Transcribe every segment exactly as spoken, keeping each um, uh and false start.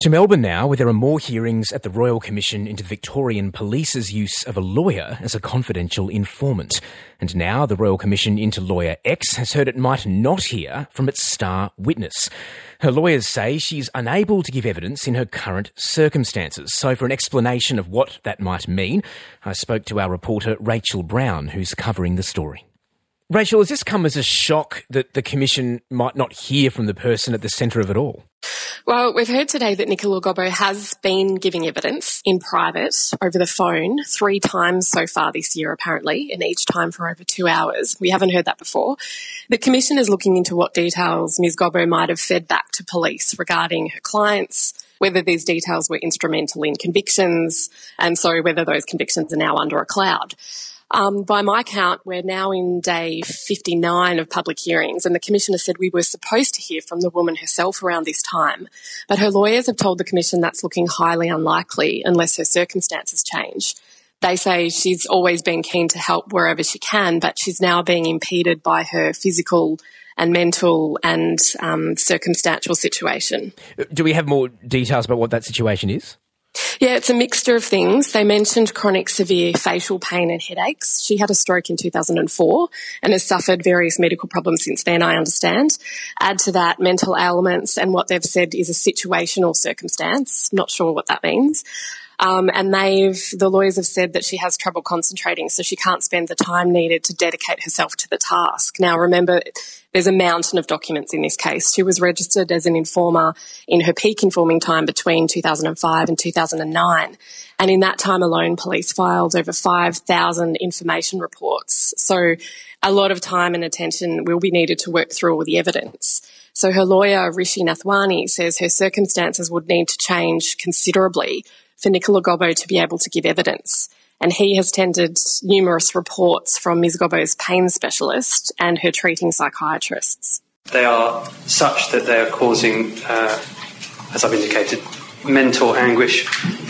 To Melbourne now, where there are more hearings at the Royal Commission into Victorian Police's use of a lawyer as a confidential informant. And now the Royal Commission into Lawyer X has heard it might not hear from its star witness. Her lawyers say she's unable to give evidence in her current circumstances. So for an explanation of what that might mean, I spoke to our reporter Rachel Brown, who's covering the story. Rachel, has this come as a shock that the Commission might not hear from the person at the centre of it all? Well, we've heard today that Nicola Gobbo has been giving evidence in private over the phone three times so far this year, apparently, and each time for over two hours. We haven't heard that before. The Commission is looking into what details Ms Gobbo might have fed back to police regarding her clients, whether these details were instrumental in convictions, and so whether those convictions are now under a cloud. Um, by my count, we're now in day fifty-nine of public hearings, and the Commissioner said we were supposed to hear from the woman herself around this time. But her lawyers have told the Commission that's looking highly unlikely unless her circumstances change. They say she's always been keen to help wherever she can, but she's now being impeded by her physical and mental and um, circumstantial situation. Do we have more details about what that situation is? Yeah, it's a mixture of things. They mentioned chronic severe facial pain and headaches. She had a stroke in two thousand four and has suffered various medical problems since then, I understand. Add to that mental ailments and what they've said is a situational circumstance. Not sure what that means. Um, and they've, the lawyers have said that she has trouble concentrating, so she can't spend the time needed to dedicate herself to the task. Now, remember, there's a mountain of documents in this case. She was registered as an informer in her peak informing time between two thousand five and two thousand nine. And in that time alone, police filed over five thousand information reports. So a lot of time and attention will be needed to work through all the evidence. So her lawyer, Rishi Nathwani, says her circumstances would need to change considerably for Nicola Gobbo to be able to give evidence. And he has tendered numerous reports from Ms Gobbo's pain specialist and her treating psychiatrists. They are such that they are causing, uh, as I've indicated, mental anguish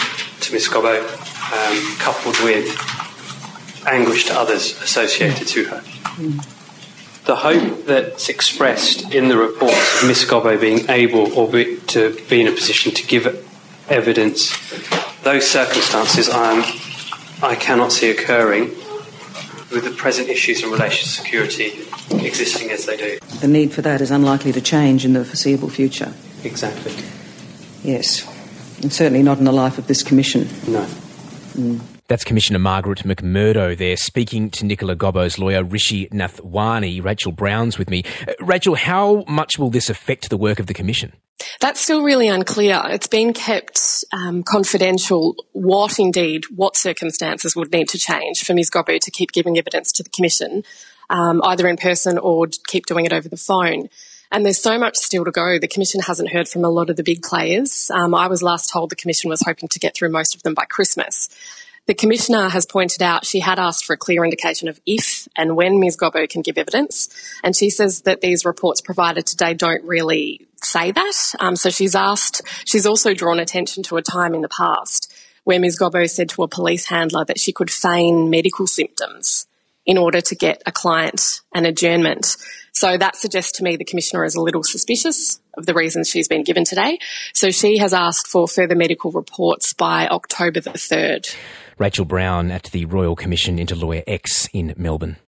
to Ms Gobbo, um, coupled with anguish to others associated to her. Mm. The hope that's expressed in the reports of Ms Gobbo being able or be, to be in a position to give evidence, those circumstances um, I cannot see occurring with the present issues in relation to security existing as they do. The need for that is unlikely to change in the foreseeable future. Exactly. Yes, and certainly not in the life of this Commission. No. Mm. That's Commissioner Margaret McMurdo there, speaking to Nicola Gobbo's lawyer, Rishi Nathwani. Rachel Brown's with me. Uh, Rachel, how much will this affect the work of the Commission? That's still really unclear. It's been kept um, confidential what indeed, what circumstances would need to change for Ms Gobbo to keep giving evidence to the Commission, um, either in person or keep doing it over the phone. And there's so much still to go. The Commission hasn't heard from a lot of the big players. Um, I was last told the Commission was hoping to get through most of them by Christmas. The Commissioner has pointed out she had asked for a clear indication of if and when Ms Gobbo can give evidence, and she says that these reports provided today don't really say that. Um, so she's asked, she's also drawn attention to a time in the past where Ms Gobbo said to a police handler that she could feign medical symptoms in order to get a client an adjournment. So that suggests to me the Commissioner is a little suspicious of the reasons she's been given today. So she has asked for further medical reports by October the third. Rachel Brown at the Royal Commission into Lawyer X in Melbourne.